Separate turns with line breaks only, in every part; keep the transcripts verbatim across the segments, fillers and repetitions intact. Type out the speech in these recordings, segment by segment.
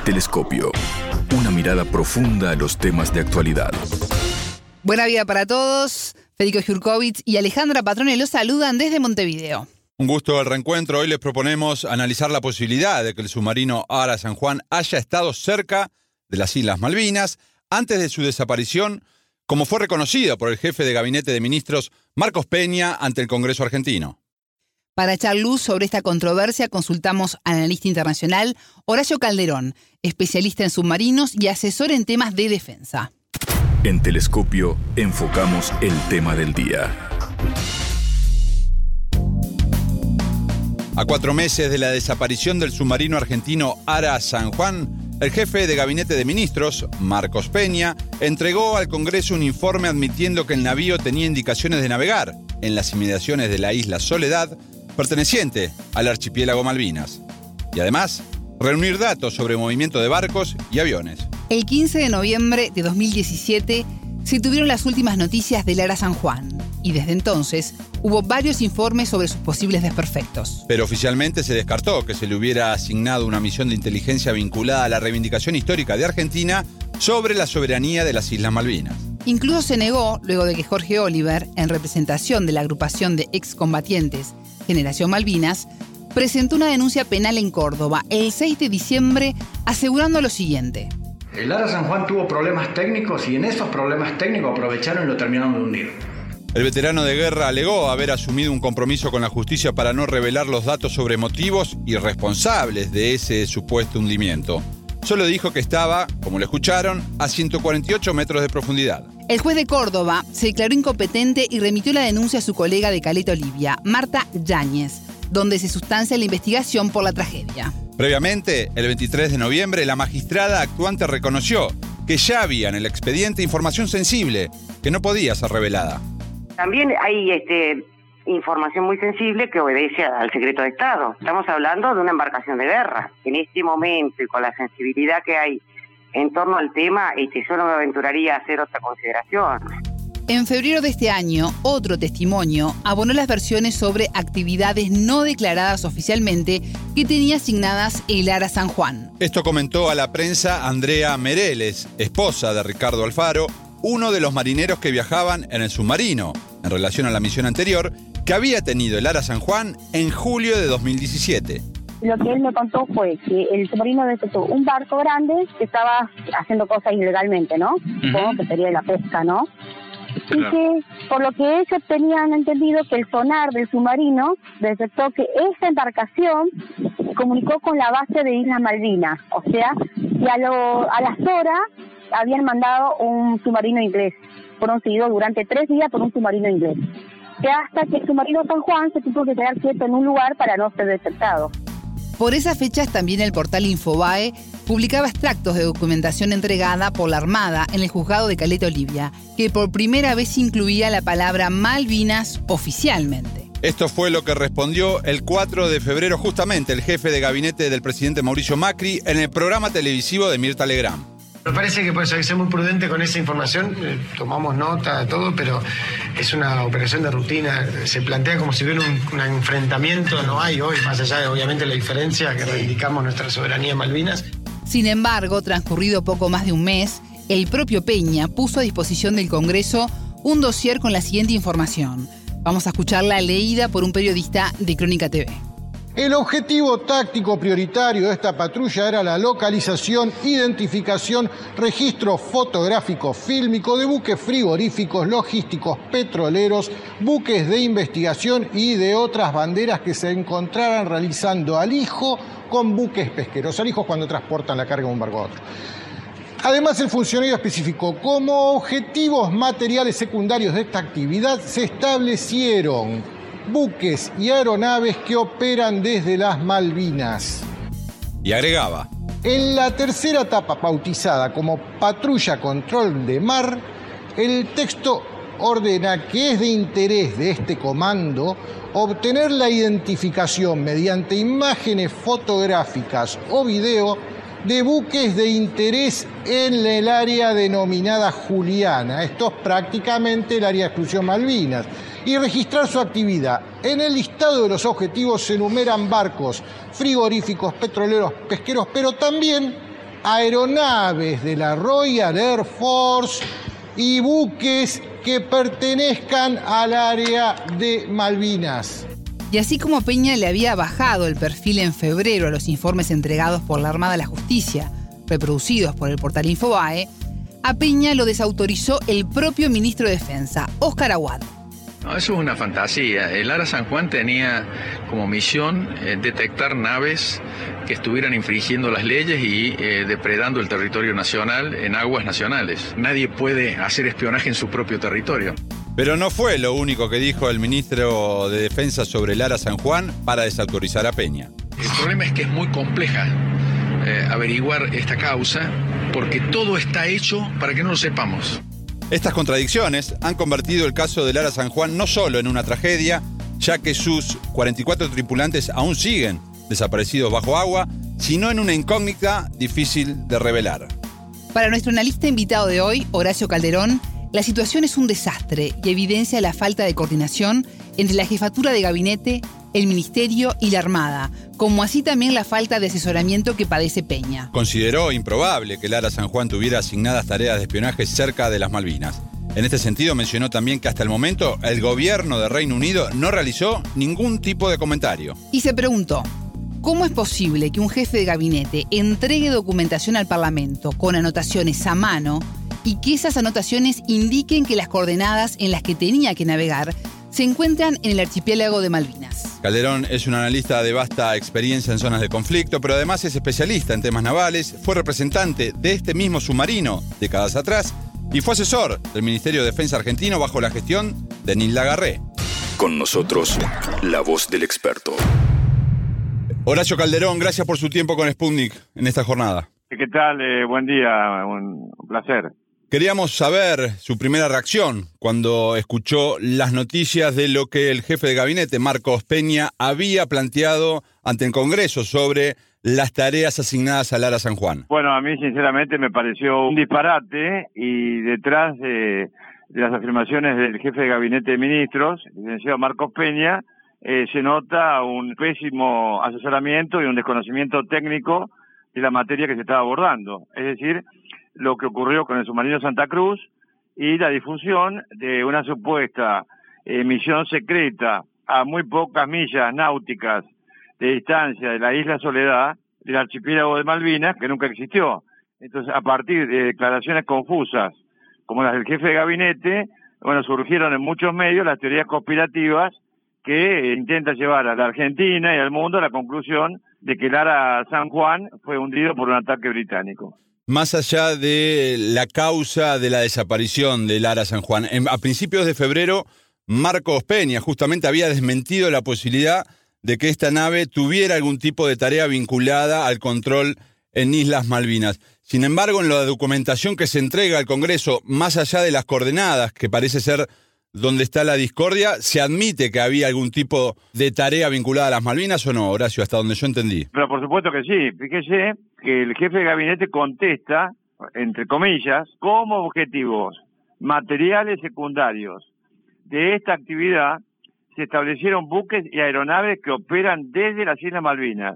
Telescopio. Una mirada profunda a los temas de actualidad.
Buena vida para todos. Federico Jurkovich y Alejandra Patrone los saludan desde Montevideo.
Un gusto el reencuentro. Hoy les proponemos analizar la posibilidad de que el submarino Ara San Juan haya estado cerca de las Islas Malvinas antes de su desaparición, como fue reconocido por el jefe de Gabinete de Ministros Marcos Peña ante el Congreso argentino.
Para echar luz sobre esta controversia, consultamos al analista internacional Horacio Calderón, especialista en submarinos y asesor en temas de defensa.
En Telescopio enfocamos el tema del día.
A cuatro meses de la desaparición del submarino argentino Ara San Juan, el jefe de Gabinete de Ministros, Marcos Peña, entregó al Congreso un informe admitiendo que el navío tenía indicaciones de navegar en las inmediaciones de la isla Soledad, perteneciente al archipiélago Malvinas, y además reunir datos sobre movimiento de barcos y aviones.
El quince de noviembre de dos mil diecisiete se tuvieron las últimas noticias del Ara San Juan, y desde entonces hubo varios informes sobre sus posibles desperfectos.
Pero oficialmente se descartó que se le hubiera asignado una misión de inteligencia vinculada a la reivindicación histórica de Argentina sobre la soberanía de las Islas Malvinas.
Incluso se negó luego de que Jorge Oliver, en representación de la agrupación de excombatientes Generación Malvinas, presentó una denuncia penal en Córdoba el seis de diciembre asegurando lo siguiente.
El Ara San Juan tuvo problemas técnicos y en esos problemas técnicos aprovecharon y lo terminaron de hundir.
El veterano de guerra alegó haber asumido un compromiso con la justicia para no revelar los datos sobre motivos y responsables de ese supuesto hundimiento. Solo dijo que estaba, como lo escucharon, a ciento cuarenta y ocho metros de profundidad.
El juez de Córdoba se declaró incompetente y remitió la denuncia a su colega de Caleta Olivia, Marta Yáñez, donde se sustancia la investigación por la tragedia.
Previamente, el veintitrés de noviembre, la magistrada actuante reconoció que ya había en el expediente información sensible que no podía ser revelada.
También hay este, información muy sensible que obedece al secreto de Estado. Estamos hablando de una embarcación de guerra. En este momento y con la sensibilidad que hay en torno al tema, este, yo no me aventuraría a hacer otra consideración.
En febrero de este año, otro testimonio abonó las versiones sobre actividades no declaradas oficialmente que tenía asignadas el Ara San Juan.
Esto comentó a la prensa Andrea Mereles, esposa de Ricardo Alfaro, uno de los marineros que viajaban en el submarino, en relación a la misión anterior que había tenido el Ara San Juan en julio de dos mil diecisiete.
Lo que él me contó fue que el submarino detectó un barco grande que estaba haciendo cosas ilegalmente, ¿no? Uh-huh. Supongo que sería de la pesca, ¿no? Claro. Y que, por lo que ellos tenían entendido, que el sonar del submarino detectó que esa embarcación comunicó con la base de Islas Malvinas. O sea, que a, lo, a las horas habían mandado un submarino inglés. Fueron seguidos durante tres días por un submarino inglés. Que hasta que el submarino San Juan se tuvo que quedar quieto en un lugar para no ser detectado.
Por esas fechas también el portal Infobae publicaba extractos de documentación entregada por la Armada en el juzgado de Caleta Olivia, que por primera vez incluía la palabra Malvinas oficialmente.
Esto fue lo que respondió el cuatro de febrero justamente el jefe de gabinete del presidente Mauricio Macri en el programa televisivo de Mirta Legrand.
Me parece que pues, hay que ser muy prudente con esa información, eh, tomamos nota de todo, pero es una operación de rutina, se plantea como si hubiera un, un enfrentamiento, no hay hoy, más allá de obviamente la diferencia que reivindicamos nuestra soberanía en Malvinas.
Sin embargo, transcurrido poco más de un mes, el propio Peña puso a disposición del Congreso un dossier con la siguiente información. Vamos a escucharla leída por un periodista de Crónica T V.
El objetivo táctico prioritario de esta patrulla era la localización, identificación, registro fotográfico fílmico de buques frigoríficos, logísticos, petroleros, buques de investigación y de otras banderas que se encontraran realizando alijo con buques pesqueros. Alijos cuando transportan la carga de un barco a otro. Además, el funcionario especificó como objetivos materiales secundarios de esta actividad se establecieron buques y aeronaves que operan desde las Malvinas.
Y agregaba:
en la tercera etapa, bautizada como Patrulla Control de Mar, el texto ordena que es de interés de este comando obtener la identificación mediante imágenes fotográficas o video de buques de interés en el área denominada Juliana. Esto es prácticamente el área de exclusión Malvinas. Y registrar su actividad. En el listado de los objetivos se enumeran barcos, frigoríficos, petroleros, pesqueros, pero también aeronaves de la Royal Air Force y buques que pertenezcan al área de Malvinas.
Y así como Peña le había bajado el perfil en febrero a los informes entregados por la Armada a la Justicia, reproducidos por el portal Infobae, a Peña lo desautorizó el propio ministro de Defensa, Óscar Aguado.
No, eso es una fantasía. El ARA San Juan tenía como misión eh, detectar naves que estuvieran infringiendo las leyes y eh, depredando el territorio nacional en aguas nacionales. Nadie puede hacer espionaje en su propio territorio.
Pero no fue lo único que dijo el ministro de Defensa sobre el ARA San Juan para desautorizar a Peña.
El problema es que es muy compleja eh, averiguar esta causa porque todo está hecho para que no lo sepamos.
Estas contradicciones han convertido el caso del ARA San Juan no solo en una tragedia, ya que sus cuarenta y cuatro tripulantes aún siguen desaparecidos bajo agua, sino en una incógnita difícil de revelar.
Para nuestro analista invitado de hoy, Horacio Calderón, la situación es un desastre y evidencia la falta de coordinación entre la jefatura de gabinete, el ministerio y la Armada, como así también la falta de asesoramiento que padece Peña.
Consideró improbable que el ARA San Juan tuviera asignadas tareas de espionaje cerca de las Malvinas. En este sentido mencionó también que hasta el momento el gobierno de Reino Unido no realizó ningún tipo de comentario.
Y se preguntó, ¿cómo es posible que un jefe de gabinete entregue documentación al Parlamento con anotaciones a mano y que esas anotaciones indiquen que las coordenadas en las que tenía que navegar se encuentran en el archipiélago de Malvinas?
Calderón es un analista de vasta experiencia en zonas de conflicto, pero además es especialista en temas navales, fue representante de este mismo submarino décadas atrás y fue asesor del Ministerio de Defensa argentino bajo la gestión de Nil Lagarré.
Con nosotros, la voz del experto.
Horacio Calderón, gracias por su tiempo con Sputnik en esta jornada.
¿Qué tal? Eh, buen día, un, un placer.
Queríamos saber su primera reacción cuando escuchó las noticias de lo que el jefe de gabinete, Marcos Peña, había planteado ante el Congreso sobre las tareas asignadas al ARA San Juan.
Bueno, a mí sinceramente me pareció un disparate y detrás de, de las afirmaciones del jefe de gabinete de ministros, el licenciado Marcos Peña, eh, se nota un pésimo asesoramiento y un desconocimiento técnico de la materia que se estaba abordando. Es decir, lo que ocurrió con el submarino Santa Cruz y la difusión de una supuesta eh, misión secreta a muy pocas millas náuticas de distancia de la isla Soledad, del archipiélago de Malvinas, que nunca existió. Entonces, a partir de declaraciones confusas, como las del jefe de gabinete, bueno, surgieron en muchos medios las teorías conspirativas que intentan llevar a la Argentina y al mundo a la conclusión de que el ARA San Juan fue hundido por un ataque británico.
Más allá de la causa de la desaparición del ARA San Juan, en, a principios de febrero, Marcos Peña justamente había desmentido la posibilidad de que esta nave tuviera algún tipo de tarea vinculada al control en Islas Malvinas. Sin embargo, en la documentación que se entrega al Congreso, más allá de las coordenadas, que parece ser donde está la discordia, ¿se admite que había algún tipo de tarea vinculada a las Malvinas o no, Horacio, hasta donde yo entendí?
Pero por supuesto que sí. Fíjese que el jefe de gabinete contesta, entre comillas, como objetivos materiales secundarios de esta actividad se establecieron buques y aeronaves que operan desde las Islas Malvinas.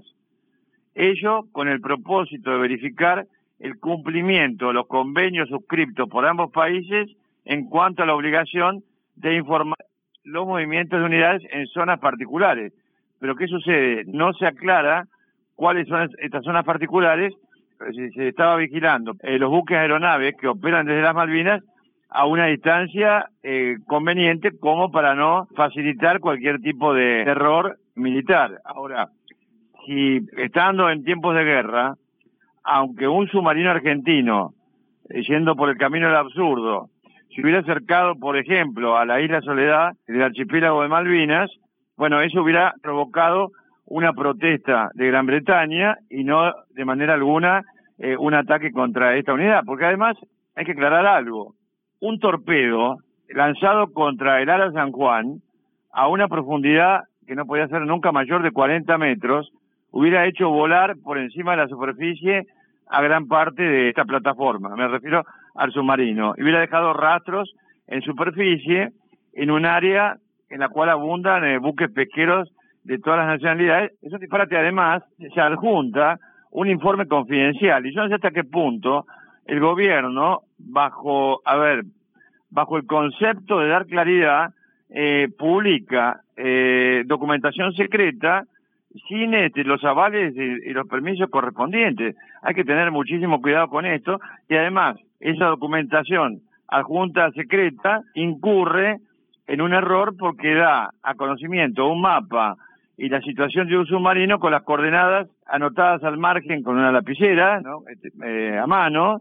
Ello con el propósito de verificar el cumplimiento de los convenios suscriptos por ambos países en cuanto a la obligación de informar los movimientos de unidades en zonas particulares. Pero ¿qué sucede? No se aclara cuáles son estas zonas particulares. Se, se estaba vigilando eh, los buques aeronaves que operan desde las Malvinas a una distancia eh, conveniente como para no facilitar cualquier tipo de error militar. Ahora, si estando en tiempos de guerra, aunque un submarino argentino, eh, yendo por el camino del absurdo, si hubiera acercado, por ejemplo, a la isla Soledad del archipiélago de Malvinas, bueno, eso hubiera provocado una protesta de Gran Bretaña y no de manera alguna eh, un ataque contra esta unidad, porque además hay que aclarar algo. Un torpedo lanzado contra el ARA San Juan a una profundidad que no podía ser nunca mayor de cuarenta metros, hubiera hecho volar por encima de la superficie a gran parte de esta plataforma, me refiero al submarino, y hubiera dejado rastros en superficie en un área en la cual abundan eh, buques pesqueros de todas las nacionalidades. Eso disparate, además, se adjunta un informe confidencial. Y yo no sé hasta qué punto el gobierno, bajo, a ver, bajo el concepto de dar claridad, eh, publica eh, documentación secreta sin este, los avales y, y los permisos correspondientes. Hay que tener muchísimo cuidado con esto, y además esa documentación adjunta secreta incurre en un error porque da a conocimiento un mapa y la situación de un submarino con las coordenadas anotadas al margen con una lapicera, ¿no? este, eh, a mano,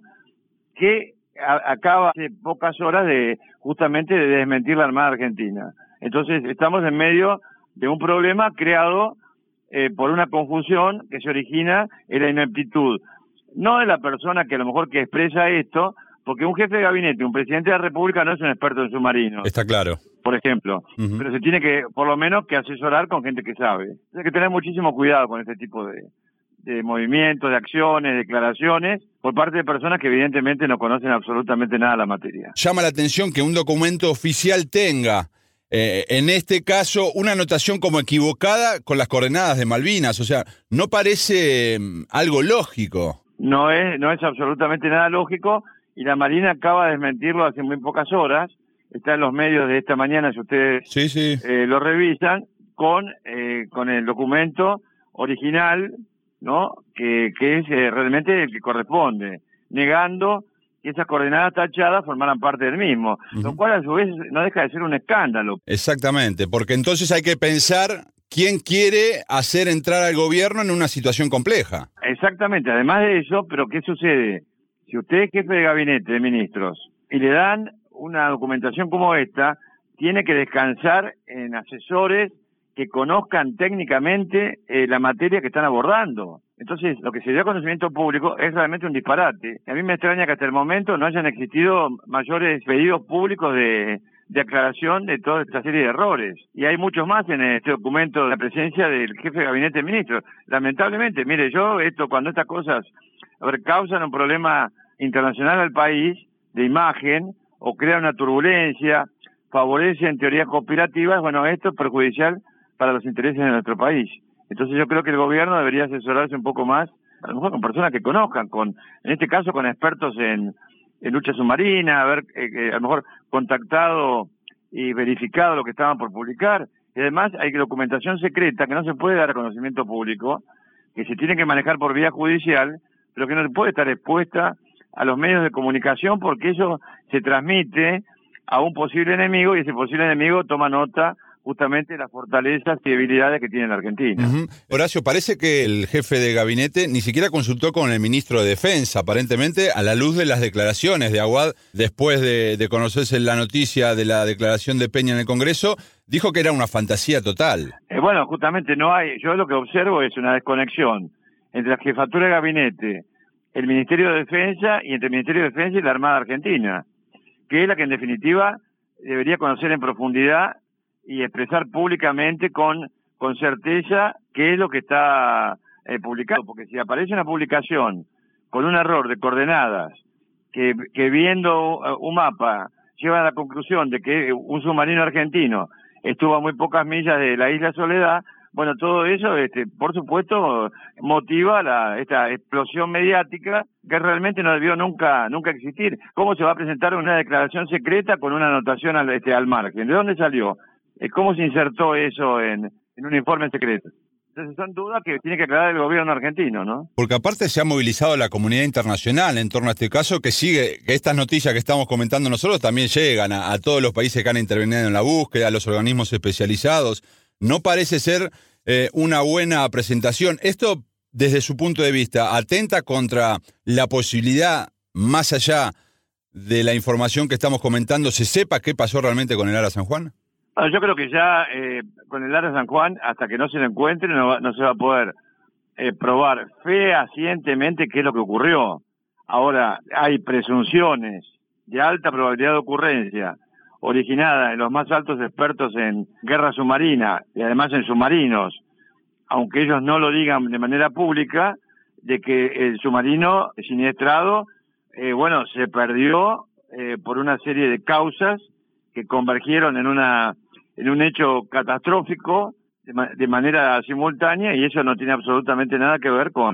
que a, acaba hace pocas horas de justamente de desmentir la Armada Argentina. Entonces estamos en medio de un problema creado eh, por una confusión que se origina en la ineptitud, no de la persona que a lo mejor que expresa esto, porque un jefe de gabinete, un presidente de la República no es un experto en submarinos.
Está claro.
Por ejemplo, uh-huh. Pero se tiene que, por lo menos, que asesorar con gente que sabe. Hay que tener muchísimo cuidado con este tipo de, de movimientos, de acciones, declaraciones, por parte de personas que evidentemente no conocen absolutamente nada de la materia.
Llama la atención que un documento oficial tenga, eh, en este caso, una anotación como equivocada con las coordenadas de Malvinas. O sea, no parece um, algo lógico.
No es, no es absolutamente nada lógico, y la Marina acaba de desmentirlo hace muy pocas horas. Está en los medios de esta mañana, si ustedes
sí, sí.
Eh, lo revisan, con eh, con el documento original, ¿no? Que, que es eh, realmente el que corresponde, negando que esas coordenadas tachadas formaran parte del mismo, uh-huh. Lo cual a su vez no deja de ser un escándalo.
Exactamente, porque entonces hay que pensar quién quiere hacer entrar al gobierno en una situación compleja.
Exactamente, además de eso, pero ¿qué sucede? Si usted es jefe de gabinete de ministros y le dan una documentación como esta, tiene que descansar en asesores que conozcan técnicamente eh, la materia que están abordando. Entonces, lo que se dio a conocimiento público es realmente un disparate. A mí me extraña que hasta el momento no hayan existido mayores pedidos públicos de, de aclaración de toda esta serie de errores. Y hay muchos más en este documento de la presencia del jefe de gabinete de ministros. Lamentablemente, mire, yo, esto cuando estas cosas a ver, causan un problema internacional al país, de imagen, o crean una turbulencia, favorecen teorías conspirativas, bueno, esto es perjudicial para los intereses de nuestro país. Entonces yo creo que el gobierno debería asesorarse un poco más, a lo mejor con personas que conozcan, con, en este caso con expertos en, en lucha submarina, haber eh, eh, a lo mejor contactado y verificado lo que estaban por publicar. Y además hay documentación secreta que no se puede dar a conocimiento público, que se tiene que manejar por vía judicial, pero que no puede estar expuesta a los medios de comunicación, porque eso se transmite a un posible enemigo, y ese posible enemigo toma nota justamente de las fortalezas y debilidades que tiene la Argentina.
Uh-huh. Horacio, parece que el jefe de gabinete ni siquiera consultó con el ministro de Defensa, aparentemente, a la luz de las declaraciones de Aguad, después de, de conocerse la noticia de la declaración de Peña en el Congreso, dijo que era una fantasía total.
Eh, bueno, justamente no hay, yo lo que observo es una desconexión entre la jefatura de gabinete, el Ministerio de Defensa, y entre el Ministerio de Defensa y la Armada Argentina, que es la que en definitiva debería conocer en profundidad y expresar públicamente con, con certeza qué es lo que está eh, publicado, porque si aparece una publicación con un error de coordenadas, que, que viendo un mapa lleva a la conclusión de que un submarino argentino estuvo a muy pocas millas de la isla Soledad, bueno, todo eso, este, por supuesto, motiva la, esta explosión mediática que realmente no debió nunca nunca existir. ¿Cómo se va a presentar una declaración secreta con una anotación al, este, al margen? ¿De dónde salió? ¿Cómo se insertó eso en, en un informe secreto? Entonces son dudas que tiene que aclarar el gobierno argentino, ¿no?
Porque aparte se ha movilizado la comunidad internacional en torno a este caso, que sigue, que estas noticias que estamos comentando nosotros también llegan a, a todos los países que han intervenido en la búsqueda, a los organismos especializados. No parece ser eh, una buena presentación. Esto, desde su punto de vista, atenta contra la posibilidad, más allá de la información que estamos comentando, se sepa qué pasó realmente con el Ara San Juan.
Bueno, yo creo que ya eh, con el Ara San Juan, hasta que no se lo encuentre, no, va, no se va a poder eh, probar fehacientemente qué es lo que ocurrió. Ahora, hay presunciones de alta probabilidad de ocurrencia, originada en los más altos expertos en guerra submarina y además en submarinos, aunque ellos no lo digan de manera pública, de que el submarino siniestrado, eh, bueno, se perdió eh, por una serie de causas que convergieron en una en un hecho catastrófico de, ma- de manera simultánea, y eso no tiene absolutamente nada que ver con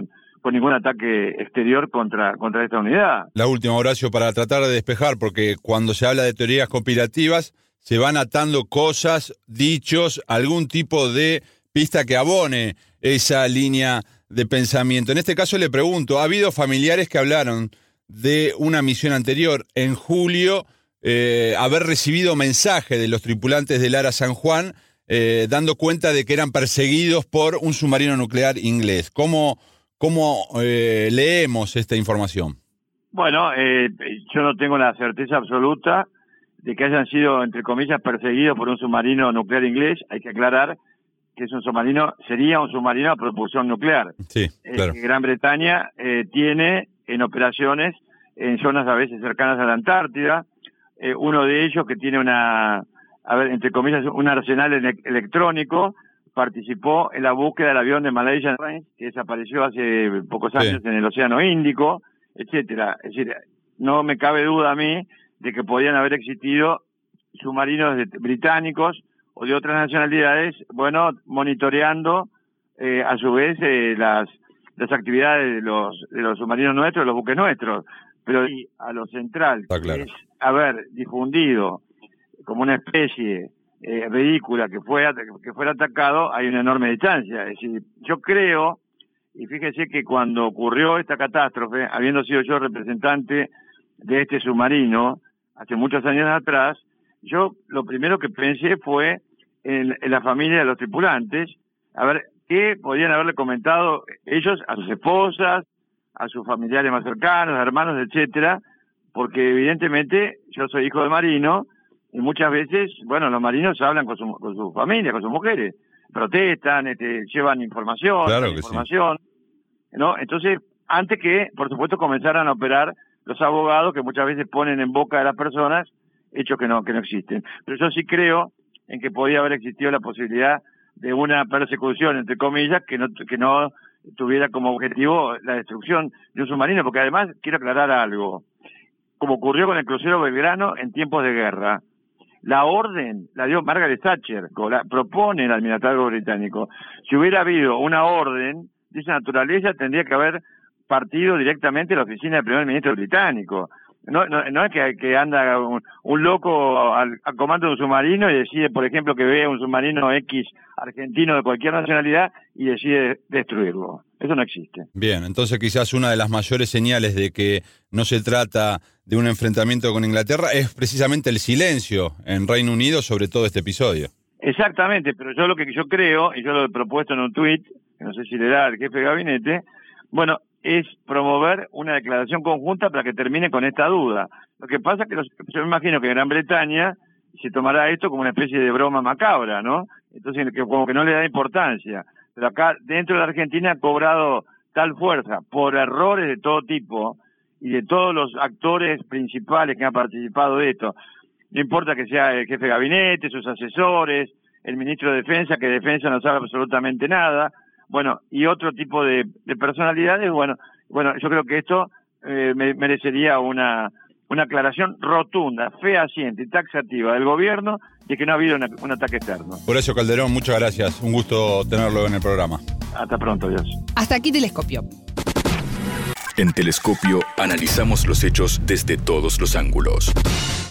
con ningún ataque exterior contra, contra esta unidad.
La última, Horacio, para tratar de despejar, porque cuando se habla de teorías conspirativas, se van atando cosas, dichos, algún tipo de pista que abone esa línea de pensamiento. En este caso le pregunto, ¿ha habido familiares que hablaron de una misión anterior en julio, eh, haber recibido mensaje de los tripulantes del Ara San Juan, eh, dando cuenta de que eran perseguidos por un submarino nuclear inglés? ¿Cómo, cómo eh, leemos esta información?
Bueno, eh, yo no tengo la certeza absoluta de que hayan sido, entre comillas, perseguidos por un submarino nuclear inglés. Hay que aclarar que es un submarino, sería un submarino a propulsión nuclear.
Sí, claro.
Eh, Gran Bretaña eh, tiene en operaciones en zonas a veces cercanas a la Antártida, eh, uno de ellos que tiene una, a ver, entre comillas, un arsenal ele- electrónico, participó en la búsqueda del avión de Malaysia Airlines, que desapareció hace pocos años sí. en el Océano Índico, etcétera. Es decir, no me cabe duda a mí de que podían haber existido submarinos de, británicos o de otras nacionalidades, bueno, monitoreando eh, a su vez eh, las las actividades de los de los submarinos nuestros, de los buques nuestros, pero y a lo central,
Está claro.
que es haber difundido como una especie eh, ridícula que fue que fuera atacado, hay una enorme distancia. Es decir, yo creo, y fíjese que cuando ocurrió esta catástrofe, habiendo sido yo representante de este submarino hace muchos años atrás, yo lo primero que pensé fue en, en la familia de los tripulantes, a ver qué podían haberle comentado ellos a sus esposas, a sus familiares más cercanos, hermanos, etcétera, porque evidentemente yo soy hijo de marino y muchas veces, bueno, los marinos hablan con su, con su familia, con sus mujeres, protestan, este, llevan información,
claro que
información, sí. ¿no? Entonces, antes que, por supuesto, comenzaran a operar los abogados que muchas veces ponen en boca de las personas hechos que no que no existen. Pero yo sí creo en que podía haber existido la posibilidad de una persecución, entre comillas, que no que no tuviera como objetivo la destrucción de un submarino, porque además quiero aclarar algo, como ocurrió con el crucero Belgrano en tiempos de guerra. La orden la dio Margaret Thatcher, la propone el almirantazgo británico. Si hubiera habido una orden de esa naturaleza, tendría que haber partido directamente a la oficina del primer ministro británico. No, no, no es que, que anda un, un loco al, al comando de un submarino y decide, por ejemplo, que vea un submarino X argentino de cualquier nacionalidad y decide destruirlo. Eso no existe.
Bien, entonces quizás una de las mayores señales de que no se trata de un enfrentamiento con Inglaterra es precisamente el silencio en Reino Unido sobre todo este episodio.
Exactamente, pero yo lo que yo creo, y yo lo he propuesto en un tuit, que no sé si le da al jefe de gabinete, bueno, es promover una declaración conjunta para que termine con esta duda. Lo que pasa es que los, yo me imagino que Gran Bretaña se tomará esto como una especie de broma macabra, ¿no? Entonces, que, como que no le da importancia. Pero acá, dentro de la Argentina, ha cobrado tal fuerza por errores de todo tipo y de todos los actores principales que han participado de esto. No importa que sea el jefe de gabinete, sus asesores, el ministro de Defensa, que de Defensa no sabe absolutamente nada. Bueno, y otro tipo de, de personalidades, bueno, bueno, yo creo que esto eh, me, merecería una, una aclaración rotunda, fehaciente y taxativa del gobierno de que no ha habido una, un ataque externo.
Horacio Calderón, muchas gracias. Un gusto tenerlo en el programa.
Hasta pronto, Dios.
Hasta aquí Telescopio.
En Telescopio analizamos los hechos desde todos los ángulos.